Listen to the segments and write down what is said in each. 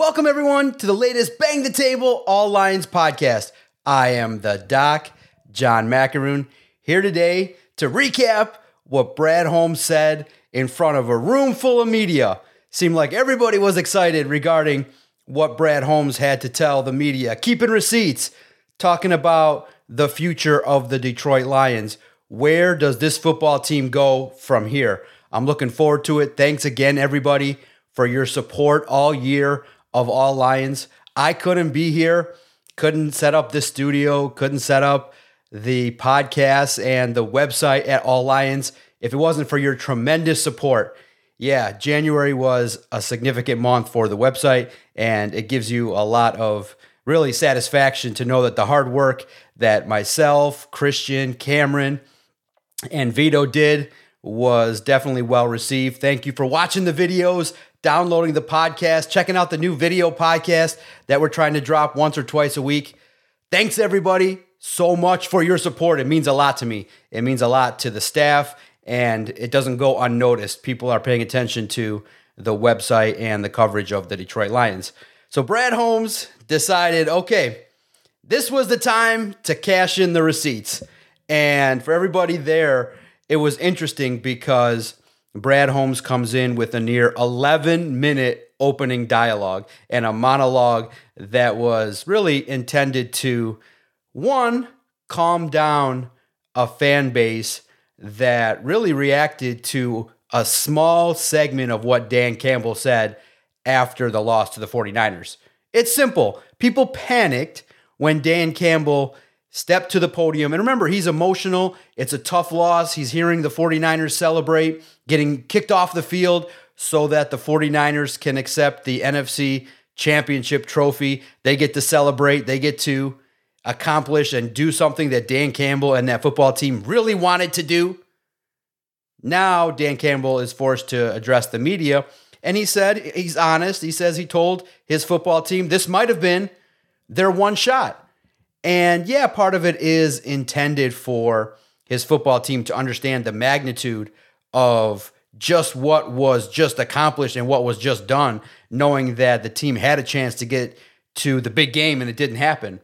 Welcome, everyone, to the latest Bang the Table All Lions podcast. I am the Doc, John Macaroon, here today to recap what Brad Holmes said in front of a room full of media. Seemed like everybody was excited regarding what Brad Holmes had to tell the media, keeping receipts, talking about the future of the Detroit Lions. Where does this football team go from here? I'm looking forward to it. Thanks again, everybody, for your support all year of All Lions. I couldn't be here, couldn't set up this studio, couldn't set up the podcast and the website at All Lions if it wasn't for your tremendous support. Yeah, January was a significant month for the website, and it gives you a lot of really satisfaction to know that the hard work that myself, Christian, Cameron, and Vito did was definitely well received. Thank you for watching the videos, downloading the podcast, checking out the new video podcast that we're trying to drop once or twice a week. Thanks, everybody, so much for your support. It means a lot to me. It means a lot to the staff, and it doesn't go unnoticed. People are paying attention to the website and the coverage of the Detroit Lions. So Brad Holmes decided, okay, this was the time to cash in the receipts. And for everybody there, it was interesting because Brad Holmes comes in with a near 11-minute opening dialogue and a monologue that was really intended to, one, calm down a fan base that really reacted to a small segment of what Dan Campbell said after the loss to the 49ers. It's simple. People panicked when Dan Campbell stepped to the podium. And remember, he's emotional. It's a tough loss. He's hearing the 49ers celebrate, getting kicked off the field so that the 49ers can accept the NFC Championship trophy. They get to celebrate. They get to accomplish and do something that Dan Campbell and that football team really wanted to do. Now, Dan Campbell is forced to address the media. And he said, he's honest. He says he told his football team this might have been their one shot. And yeah, part of it is intended for his football team to understand the magnitude of just what was just accomplished and what was just done, knowing that the team had a chance to get to the big game and it didn't happen.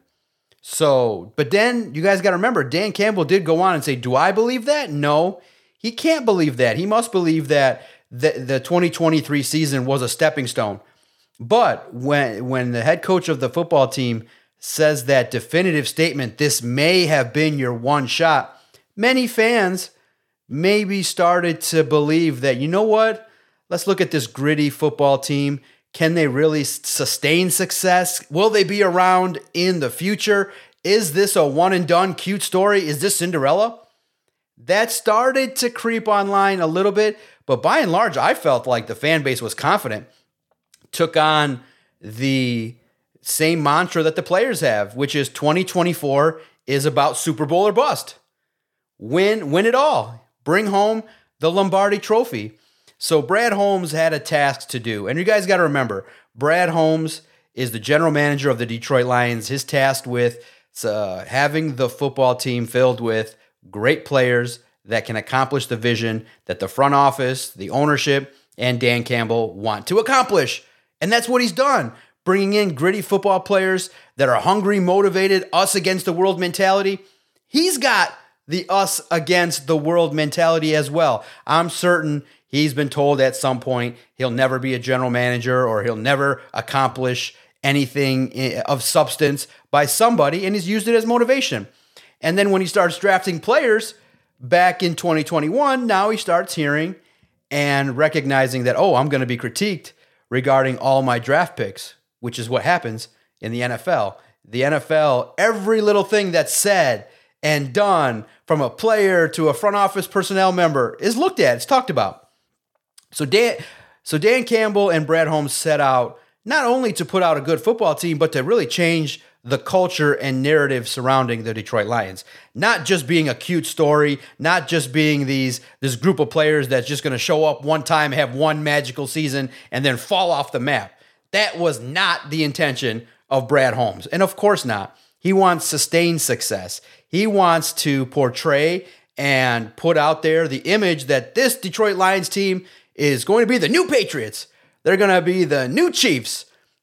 So, but then you guys got to remember, Dan Campbell did go on and say, do I believe that? No, he can't believe that. He must believe that the 2023 season was a stepping stone. But when the head coach of the football team says that definitive statement, this may have been your one shot, many fans maybe started to believe that, you know what, let's look at this gritty football team. Can they really sustain success? Will they be around in the future? Is this a one and done cute story? Is this Cinderella? That started to creep online a little bit, but by and large, I felt like the fan base was confident, took on the same mantra that the players have, which is 2024 is about Super Bowl or bust. Win it all. Bring home the Lombardi Trophy. So Brad Holmes had a task to do. And you guys got to remember, Brad Holmes is the general manager of the Detroit Lions. His tasked with having the football team filled with great players that can accomplish the vision that the front office, the ownership, and Dan Campbell want to accomplish. And that's what he's done. Bringing in gritty football players that are hungry, motivated, us against the world mentality. He's got the us against the world mentality as well. I'm certain he's been told at some point he'll never be a general manager or he'll never accomplish anything of substance by somebody, and he's used it as motivation. And then when he starts drafting players back in 2021, now he starts hearing and recognizing that, oh, I'm going to be critiqued regarding all my draft picks, which is what happens in the NFL. The NFL, every little thing that's said and done from a player to a front office personnel member is looked at, it's talked about. So Dan Campbell and Brad Holmes set out not only to put out a good football team, but to really change the culture and narrative surrounding the Detroit Lions. Not just being a cute story, not just being this group of players that's just going to show up one time, have one magical season, and then fall off the map. That was not the intention of Brad Holmes. And of course not. He wants sustained success. He wants to portray and put out there the image that this Detroit Lions team is going to be the new Patriots. They're going to be the new Chiefs.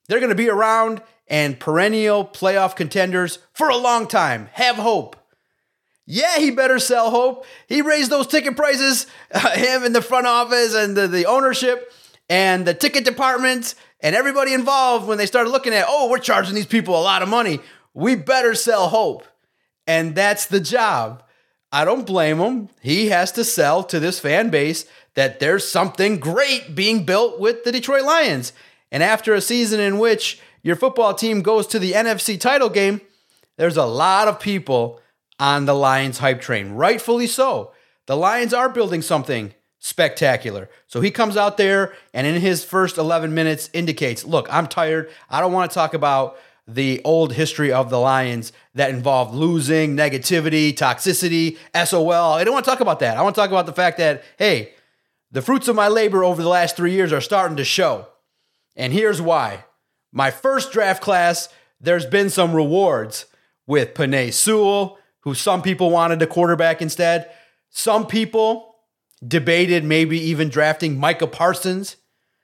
They're going to be around and perennial playoff contenders for a long time. Have hope. Yeah, he better sell hope. He raised those ticket prices, him in the front office and the ownership and the ticket department and everybody involved when they started looking at, we're charging these people a lot of money. We better sell hope. And that's the job. I don't blame him. He has to sell to this fan base that there's something great being built with the Detroit Lions. And after a season in which your football team goes to the NFC title game, there's a lot of people on the Lions hype train. Rightfully so. The Lions are building something spectacular. So he comes out there and in his first 11 minutes indicates, look, I'm tired. I don't want to talk about the old history of the Lions that involved losing, negativity, toxicity, SOL. I don't want to talk about that. I want to talk about the fact that, hey, the fruits of my labor over the last 3 years are starting to show. And here's why. My first draft class, there's been some rewards with Penei Sewell, who some people wanted a quarterback instead. Some people debated maybe even drafting Micah Parsons.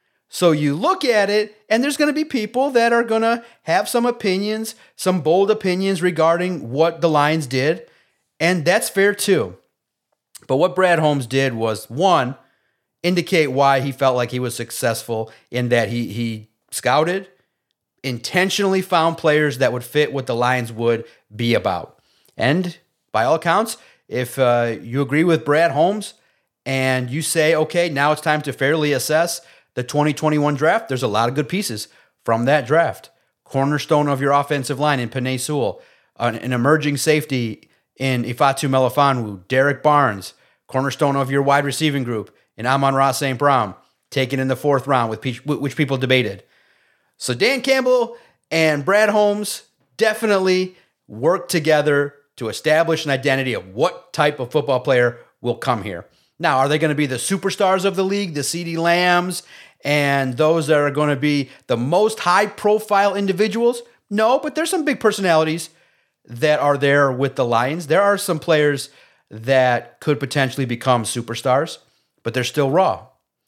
So you look at it, and there's going to be people that are going to have some opinions, some bold opinions regarding what the Lions did, and that's fair too. But what Brad Holmes did was, one, indicate why he felt like he was successful in that he scouted, intentionally found players that would fit what the Lions would be about. And by all accounts, if you agree with Brad Holmes and you say, okay, now it's time to fairly assess the 2021 draft, there's a lot of good pieces from that draft. Cornerstone of your offensive line in Penei Sewell, an emerging safety in Ifeatu Melifonwu, Derek Barnes, cornerstone of your wide receiving group in Amon-Ra St. Brown, taken in the 4th round, which people debated. So Dan Campbell and Brad Holmes definitely worked together to establish an identity of what type of football player will come here. Now, are they going to be the superstars of the league, the CeeDee Lambs, and those that are going to be the most high-profile individuals? No, but there's some big personalities that are there with the Lions. There are some players that could potentially become superstars, but they're still raw.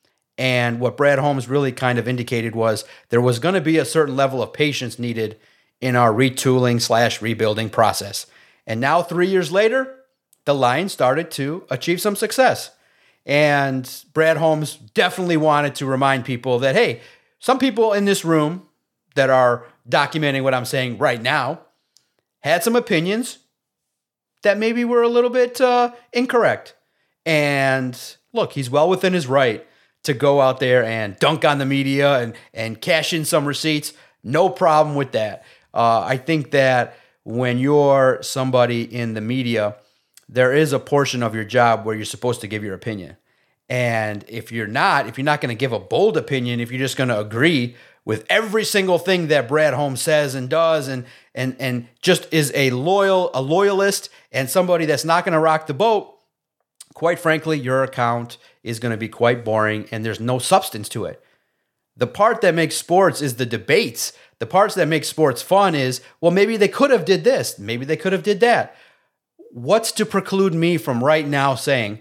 And what Brad Holmes really kind of indicated was there was going to be a certain level of patience needed in our retooling/rebuilding process. And now 3 years later, the Lions started to achieve some success. And Brad Holmes definitely wanted to remind people that, hey, some people in this room that are documenting what I'm saying right now had some opinions that maybe were a little bit incorrect. And look, he's well within his right to go out there and dunk on the media and cash in some receipts. No problem with that. I think that when you're somebody in the media, there is a portion of your job where you're supposed to give your opinion. And if you're not going to give a bold opinion, if you're just going to agree with every single thing that Brad Holmes says and does and just is a loyalist and somebody that's not going to rock the boat, quite frankly, your account is going to be quite boring and there's no substance to it. The part that makes sports is the debates. The parts that make sports fun is, well, maybe they could have did this. Maybe they could have did that. What's to preclude me from right now saying,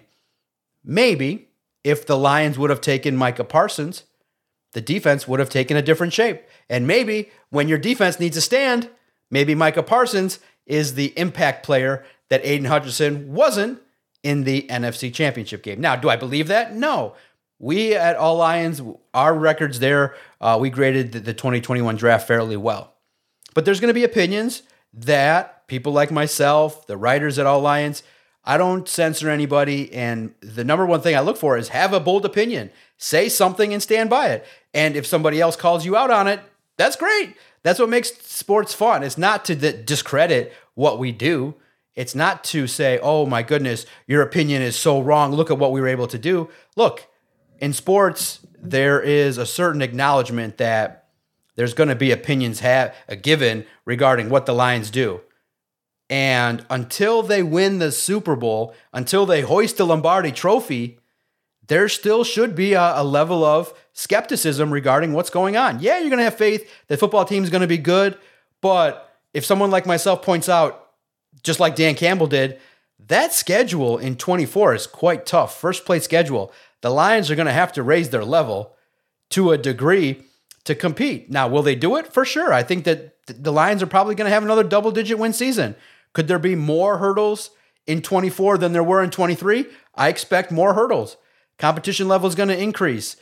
maybe if the Lions would have taken Micah Parsons, the defense would have taken a different shape. And maybe when your defense needs a stand, maybe Micah Parsons is the impact player that Aiden Hutchinson wasn't in the NFC Championship game. Now, do I believe that? No. We at All Lions, our records there, we graded the 2021 draft fairly well. But there's going to be opinions that people like myself, the writers at All Lions, I don't censor anybody. And the number one thing I look for is have a bold opinion. Say something and stand by it. And if somebody else calls you out on it, that's great. That's what makes sports fun. It's not to discredit what we do. It's not to say, oh my goodness, your opinion is so wrong. Look at what we were able to do. Look, in sports, there is a certain acknowledgement that there's going to be opinions given regarding what the Lions do. And until they win the Super Bowl, until they hoist the Lombardi Trophy, there still should be a level of skepticism regarding what's going on. Yeah, you're going to have faith that football team is going to be good, but if someone like myself points out, just like Dan Campbell did, that schedule in 24 is quite tough. First place schedule. The Lions are going to have to raise their level to a degree to compete. Now, will they do it? For sure. I think that the Lions are probably going to have another double-digit win season. Could there be more hurdles in 24 than there were in 23? I expect more hurdles. Competition level is going to increase.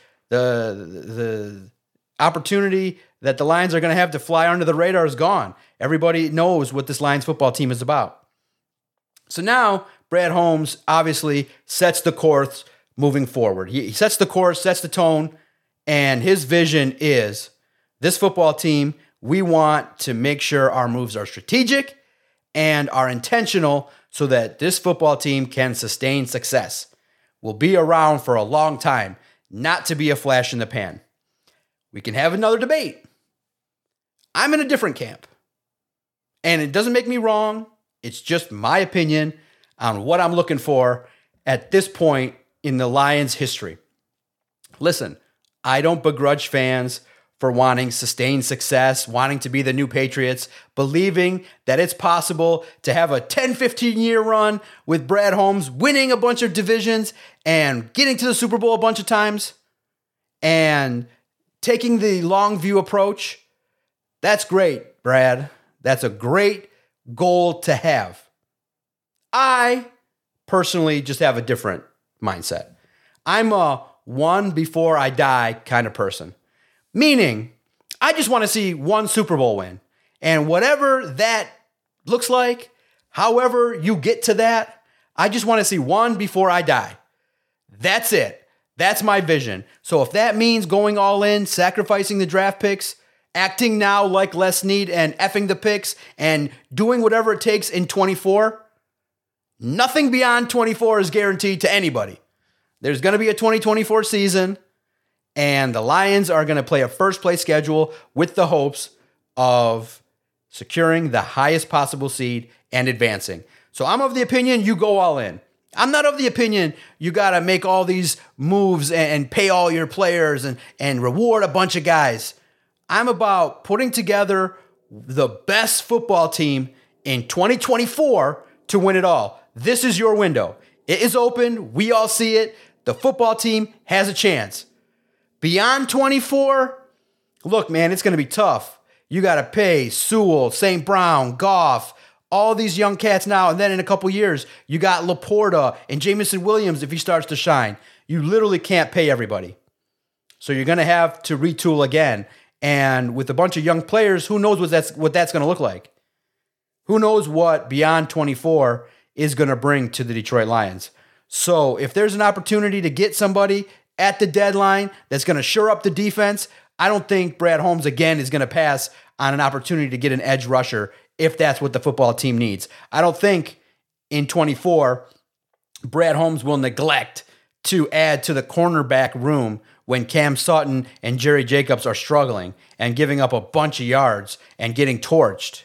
The opportunity that the Lions are going to have to fly under the radar is gone. Everybody knows what this Lions football team is about. So now Brad Holmes obviously sets the course moving forward. He sets the course, sets the tone, and his vision is this football team, we want to make sure our moves are strategic and are intentional so that this football team can sustain success. We'll be around for a long time, not to be a flash in the pan. We can have another debate. I'm in a different camp. And it doesn't make me wrong. It's just my opinion on what I'm looking for at this point in the Lions' history. Listen, I don't begrudge fans for wanting sustained success, wanting to be the new Patriots, believing that it's possible to have a 10, 15-year run with Brad Holmes, winning a bunch of divisions and getting to the Super Bowl a bunch of times and taking the long view approach. That's great, Brad. That's a great goal to have. I personally just have a different mindset. I'm a one before I die kind of person. Meaning, I just want to see one Super Bowl win. And whatever that looks like, however you get to that, I just want to see one before I die. That's it. That's my vision. So if that means going all in, sacrificing the draft picks, acting now like Les Snead and effing the picks and doing whatever it takes in 24, nothing beyond 24 is guaranteed to anybody. There's going to be a 2024 season. And the Lions are going to play a first-place schedule with the hopes of securing the highest possible seed and advancing. So I'm of the opinion you go all in. I'm not of the opinion you got to make all these moves and pay all your players and reward a bunch of guys. I'm about putting together the best football team in 2024 to win it all. This is your window. It is open. We all see it. The football team has a chance. Beyond 24, look, man, it's going to be tough. You got to pay Sewell, St. Brown, Goff, all these young cats now. And then in a couple years, you got Laporta and Jameson Williams if he starts to shine. You literally can't pay everybody. So you're going to have to retool again. And with a bunch of young players, who knows what that's going to look like? Who knows what beyond 24 is going to bring to the Detroit Lions? So if there's an opportunity to get somebody at the deadline that's going to shore up the defense, I don't think Brad Holmes again is going to pass on an opportunity to get an edge rusher if that's what the football team needs. I don't think in 24 Brad Holmes will neglect to add to the cornerback room when Cam Sutton and Jerry Jacobs are struggling and giving up a bunch of yards and getting torched.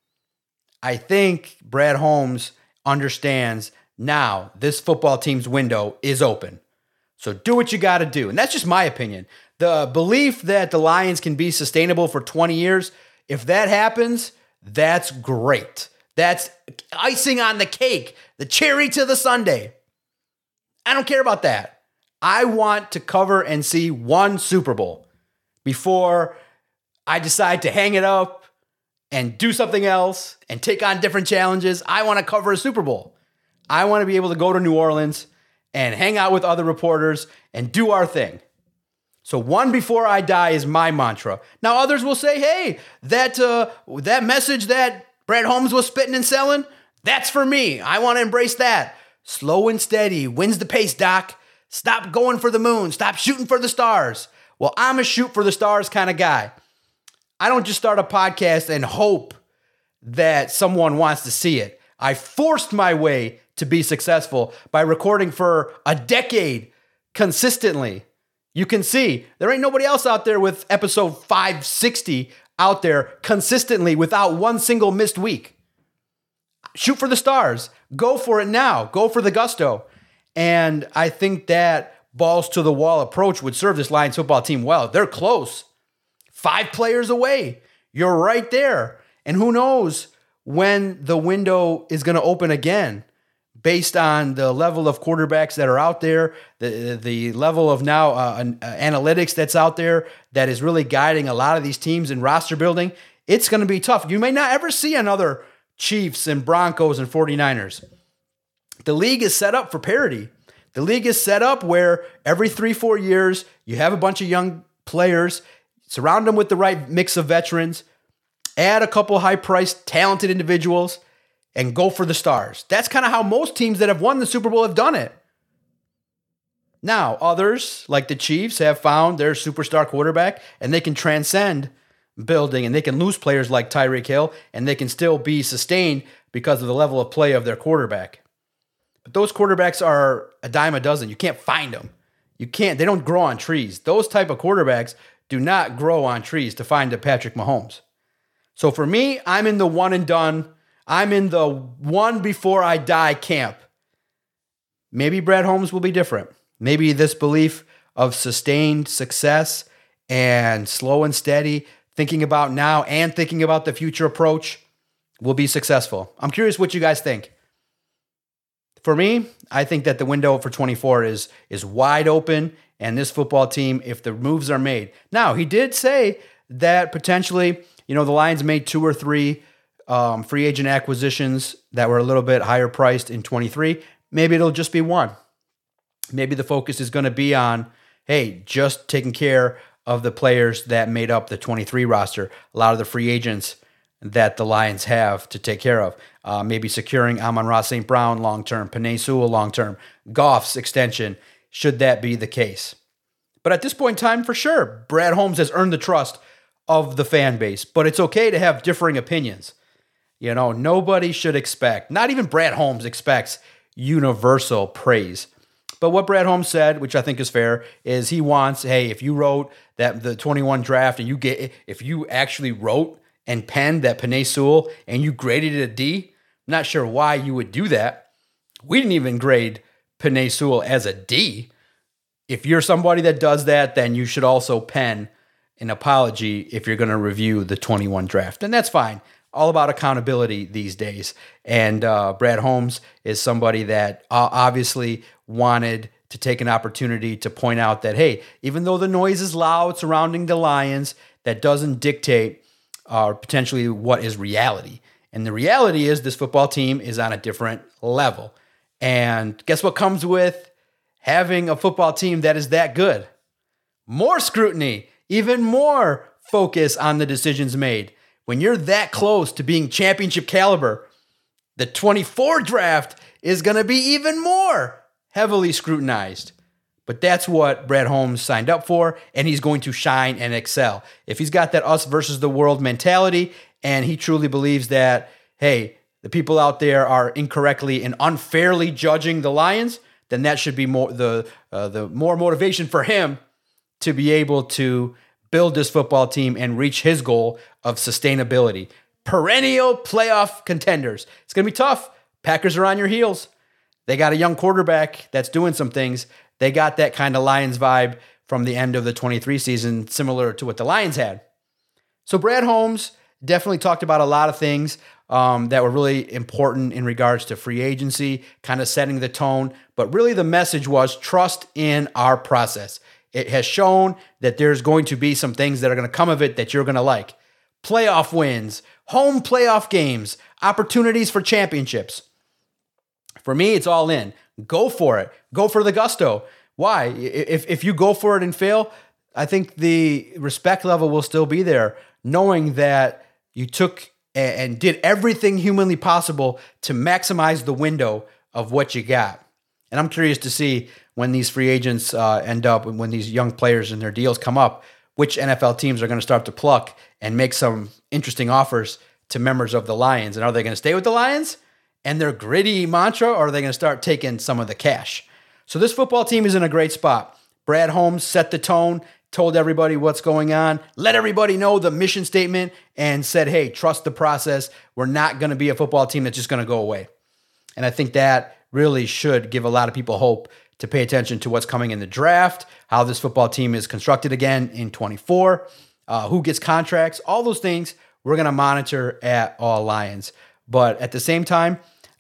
I think Brad Holmes understands now this football team's window is open. So do what you got to do. And that's just my opinion. The belief that the Lions can be sustainable for 20 years, if that happens, that's great. That's icing on the cake, the cherry to the sundae. I don't care about that. I want to cover and see one Super Bowl before I decide to hang it up and do something else and take on different challenges. I want to cover a Super Bowl. I want to be able to go to New Orleans and hang out with other reporters and do our thing. So one before I die is my mantra. Now others will say, hey, that message that Brad Holmes was spitting and selling, that's for me. I want to embrace that. Slow and steady wins the pace, Doc. Stop going for the moon. Stop shooting for the stars. Well, I'm a shoot for the stars kind of guy. I don't just start a podcast and hope that someone wants to see it. I forced my way to be successful by recording for a decade consistently. You can see there ain't nobody else out there with episode 560 out there consistently without one single missed week. Shoot for the stars. Go for it now. Go for the gusto. And I think that balls to the wall approach would serve this Lions football team well. They're close. 5 players away. You're right there. And who knows when the window is going to open again. based on the level of quarterbacks that are out there, the level of now analytics that's out there that is really guiding a lot of these teams in roster building, it's going to be tough. You may not ever see another Chiefs and Broncos and 49ers. The league is set up for parity. The league is set up where every 3-4 years, you have a bunch of young players, surround them with the right mix of veterans, add a couple high-priced, talented individuals, and go for the stars. That's kind of how most teams that have won the Super Bowl have done it. Now, others, like the Chiefs, have found their superstar quarterback, and they can transcend building, and they can lose players like Tyreek Hill, and they can still be sustained because of the level of play of their quarterback. But those quarterbacks are a dime a dozen. You can't find them. They don't grow on trees. Those type of quarterbacks do not grow on trees to find a Patrick Mahomes. So for me, I'm in the one and done. I'm in the one before I die camp. Maybe Brad Holmes will be different. Maybe this belief of sustained success and slow and steady, thinking about now and thinking about the future approach will be successful. I'm curious what you guys think. For me, I think that the window for 24 is wide open, and this football team, if the moves are made. Now, he did say that potentially, the Lions made 2 or 3 free agent acquisitions that were a little bit higher priced in 23. Maybe it'll just be one. Maybe the focus is going to be on, hey, just taking care of the players that made up the 23 roster, a lot of the free agents that the Lions have to take care of. Maybe securing Amon-Ra St. Brown long-term, Penei Sewell long-term, Goff's extension, should that be the case. But at this point in time, for sure, Brad Holmes has earned the trust of the fan base. But it's okay to have differing opinions. Nobody should expect, not even Brad Holmes expects universal praise. But what Brad Holmes said, which I think is fair, is he wants, hey, if you wrote that the 21 draft and if you actually wrote and penned that Penei Sewell and you graded it a D, I'm not sure why you would do that. We didn't even grade Penei Sewell as a D. If you're somebody that does that, then you should also pen an apology if you're going to review the 21 draft. And that's fine. All about accountability these days. And Brad Holmes is somebody that obviously wanted to take an opportunity to point out that, hey, even though the noise is loud surrounding the Lions, that doesn't dictate potentially what is reality. And the reality is this football team is on a different level. And guess what comes with having a football team that is that good? More scrutiny, even more focus on the decisions made. When you're that close to being championship caliber, the 24 draft is going to be even more heavily scrutinized. But that's what Brad Holmes signed up for, and he's going to shine and excel. If he's got that us versus the world mentality, and he truly believes that, hey, the people out there are incorrectly and unfairly judging the Lions, then that should be more the more motivation for him to be able to build this football team and reach his goal of sustainability. Perennial playoff contenders. It's going to be tough. Packers are on your heels. They got a young quarterback that's doing some things. They got that kind of Lions vibe from the end of the 23 season, similar to what the Lions had. So Brad Holmes definitely talked about a lot of things that were really important in regards to free agency, kind of setting the tone. But really the message was trust in our process. It has shown that there's going to be some things that are going to come of it that you're going to like. Playoff wins, home playoff games, opportunities for championships. For me, it's all in. Go for it. Go for the gusto. Why? If you go for it and fail, I think the respect level will still be there, knowing that you took and did everything humanly possible to maximize the window of what you got. And I'm curious to see when these free agents end up, when these young players and their deals come up, which NFL teams are going to start to pluck and make some interesting offers to members of the Lions. And are they going to stay with the Lions and their gritty mantra, or are they going to start taking some of the cash? So this football team is in a great spot. Brad Holmes set the tone, told everybody what's going on, let everybody know the mission statement, and said, hey, trust the process. We're not going to be a football team that's just going to go away. And I think that really should give a lot of people hope to pay attention to what's coming in the draft, how this football team is constructed again in 24, who gets contracts, all those things we're going to monitor at All Lions. But at the same time,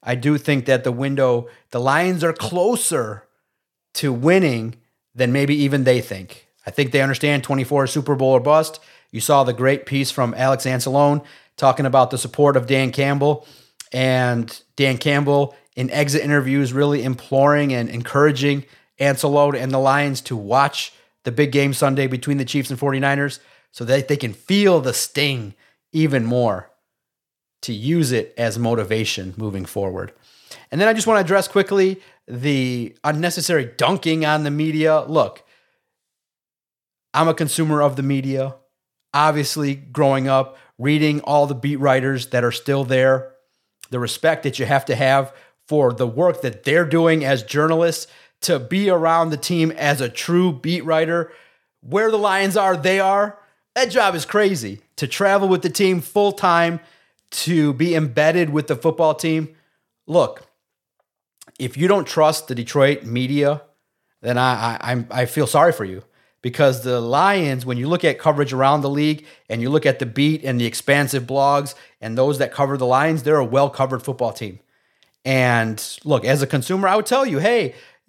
I do think that the Lions are closer to winning than maybe even they think. I think they understand 24 Super Bowl or bust. You saw the great piece from Alex Anzalone talking about the support of Dan Campbell, and Dan Campbell in exit interviews really imploring and encouraging Anzalone and the Lions to watch the big game Sunday between the Chiefs and 49ers so that they can feel the sting even more, to use it as motivation moving forward. And then I just want to address quickly the unnecessary dunking on the media. Look, I'm a consumer of the media. Obviously, growing up, reading all the beat writers that are still there, the respect that you have to have for the work that they're doing as journalists, to be around the team as a true beat writer. Where the Lions are, they are. That job is crazy. To travel with the team full time, to be embedded with the football team. Look, if you don't trust the Detroit media, then I feel sorry for you. Because the Lions, when you look at coverage around the league and you look at the beat and the expansive blogs and those that cover the Lions, they're a well-covered football team. And look, as a consumer, I would tell you, hey,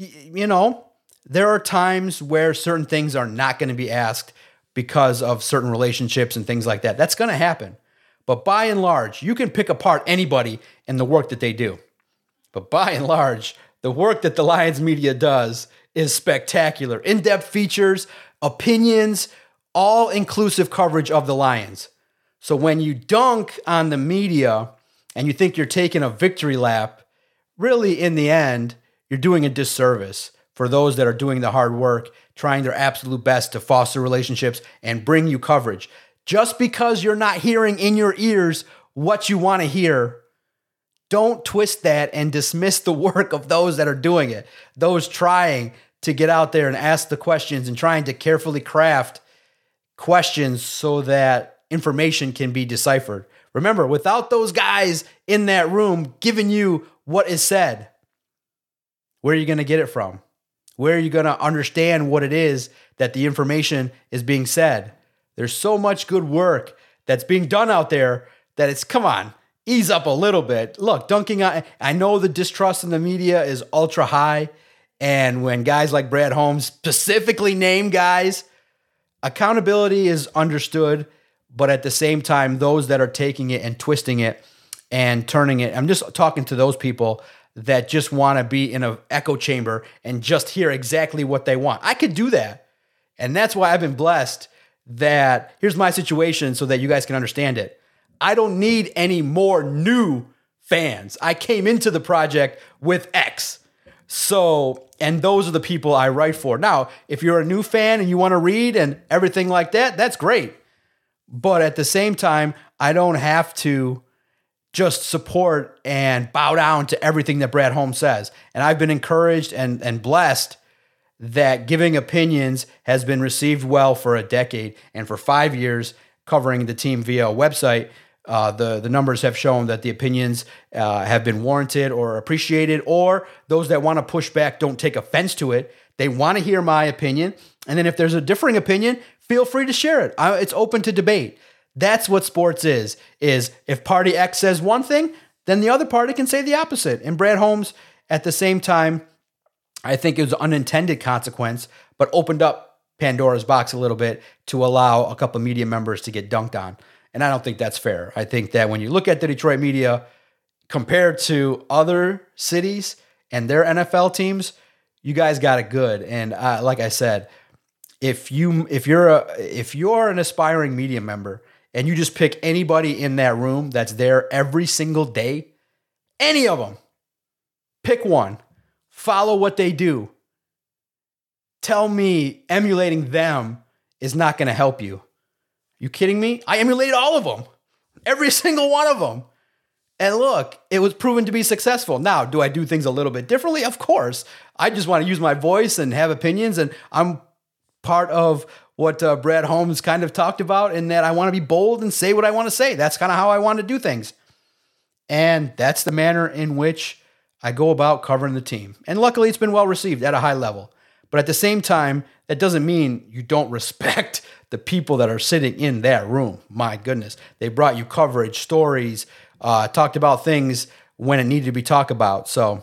there are times where certain things are not going to be asked because of certain relationships and things like that. That's going to happen. But by and large, you can pick apart anybody and the work that they do. But by and large, the work that the Lions media does is spectacular. In-depth features, opinions, all-inclusive coverage of the Lions. So when you dunk on the media and you think you're taking a victory lap, really, in the end, you're doing a disservice for those that are doing the hard work, trying their absolute best to foster relationships and bring you coverage. Just because you're not hearing in your ears what you want to hear, don't twist that and dismiss the work of those that are doing it, those trying to get out there and ask the questions and trying to carefully craft questions so that information can be deciphered. Remember, without those guys in that room giving you what is said, where are you going to get it from? Where are you going to understand what it is that the information is being said? There's so much good work that's being done out there that it's, come on, ease up a little bit. Look, dunking on, I know the distrust in the media is ultra high. And when guys like Brad Holmes specifically name guys, accountability is understood. But at the same time, those that are taking it and twisting it and turning it, I'm just talking to those people that just want to be in an echo chamber and just hear exactly what they want. I could do that. And that's why I've been blessed that here's my situation so that you guys can understand it. I don't need any more new fans. I came into the project with X. So, and those are the people I write for. Now, if you're a new fan and you want to read and everything like that, that's great. But at the same time, I don't have to just support and bow down to everything that Brad Holmes says. And I've been encouraged and blessed that giving opinions has been received well for a decade. And for 5 years, covering the team via a website, the numbers have shown that the opinions have been warranted or appreciated, or those that want to push back don't take offense to it. They want to hear my opinion. And then if there's a differing opinion, feel free to share it. It's open to debate. That's what sports is if party X says one thing, then the other party can say the opposite. And Brad Holmes, at the same time, I think it was an unintended consequence, but opened up Pandora's box a little bit to allow a couple of media members to get dunked on. And I don't think that's fair. I think that when you look at the Detroit media compared to other cities and their NFL teams, you guys got it good. And like I said, if you're an aspiring media member and you just pick anybody in that room that's there every single day, any of them, pick one, follow what they do. Tell me emulating them is not going to help you. You kidding me? I emulated all of them, every single one of them. And look, it was proven to be successful. Now, do I do things a little bit differently? Of course. I just want to use my voice and have opinions. And I'm part of what Brad Holmes kind of talked about, in that I want to be bold and say what I want to say. That's kind of how I want to do things. And that's the manner in which I go about covering the team. And luckily, it's been well received at a high level. But at the same time, that doesn't mean you don't respect the people that are sitting in that room. My goodness. They brought you coverage, stories, talked about things when it needed to be talked about. So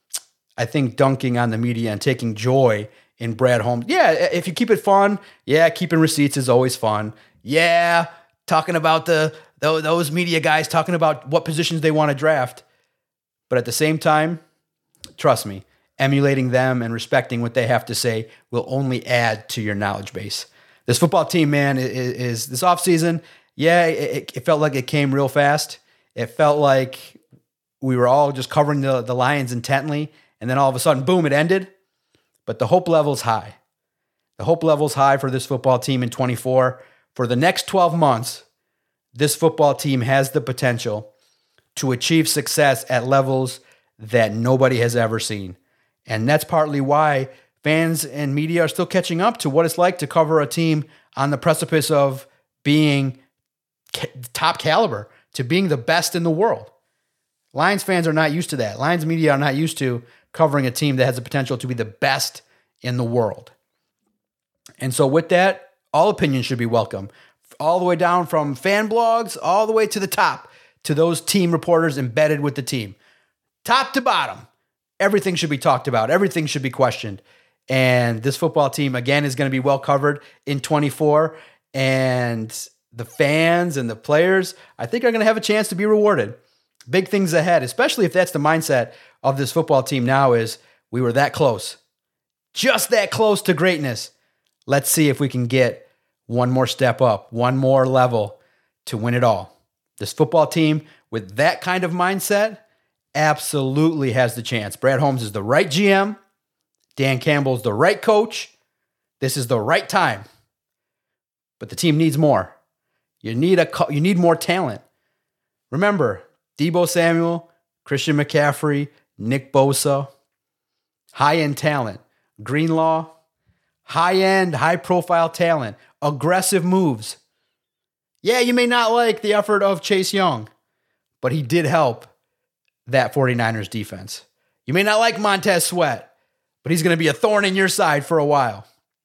I think dunking on the media and taking joy in Brad Holmes. Yeah, if you keep it fun, yeah, keeping receipts is always fun. Yeah, talking about those media guys, talking about what positions they want to draft. But at the same time, trust me, emulating them and respecting what they have to say will only add to your knowledge base. This football team, man, is this offseason, yeah, it felt like it came real fast. It felt like we were all just covering the Lions intently, and then all of a sudden, boom, it ended. But the hope level's high. The hope level's high for this football team in 24. For the next 12 months, this football team has the potential to achieve success at levels that nobody has ever seen. And that's partly why fans and media are still catching up to what it's like to cover a team on the precipice of being top caliber, to being the best in the world. Lions fans are not used to that. Lions media are not used to covering a team that has the potential to be the best in the world. And so with that, all opinions should be welcome. All the way down from fan blogs, all the way to the top, to those team reporters embedded with the team. Top to bottom, everything should be talked about. Everything should be questioned. And this football team, again, is going to be well covered in 24. And the fans and the players, I think, are going to have a chance to be rewarded. Big things ahead, especially if that's the mindset of this football team now, is we were that close. Just that close to greatness. Let's see if we can get one more step up, one more level to win it all. This football team with that kind of mindset absolutely has the chance. Brad Holmes is the right GM. Dan Campbell is the right coach. This is the right time. But the team needs more. You need more talent. Remember, Deebo Samuel, Christian McCaffrey, Nick Bosa, high-end talent. Greenlaw, high-end, high-profile talent. Aggressive moves. Yeah, you may not like the effort of Chase Young, but he did help that 49ers defense. You may not like Montez Sweat, but he's going to be a thorn in your side for a while.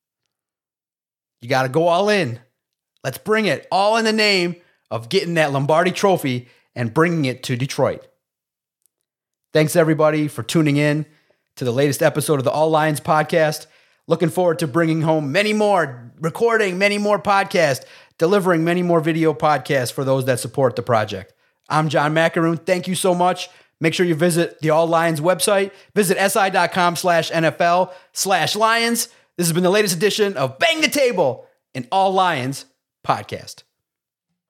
You got to go all in. Let's bring it all in the name of getting that Lombardi trophy and bringing it to Detroit. Thanks, everybody, for tuning in to the latest episode of the All Lions podcast. Looking forward to bringing home many more, recording many more podcasts, delivering many more video podcasts for those that support the project. I'm John Macaroon. Thank you so much. Make sure you visit the All Lions website. Visit si.com/NFL/Lions. This has been the latest edition of Bang the Table, an All Lions podcast.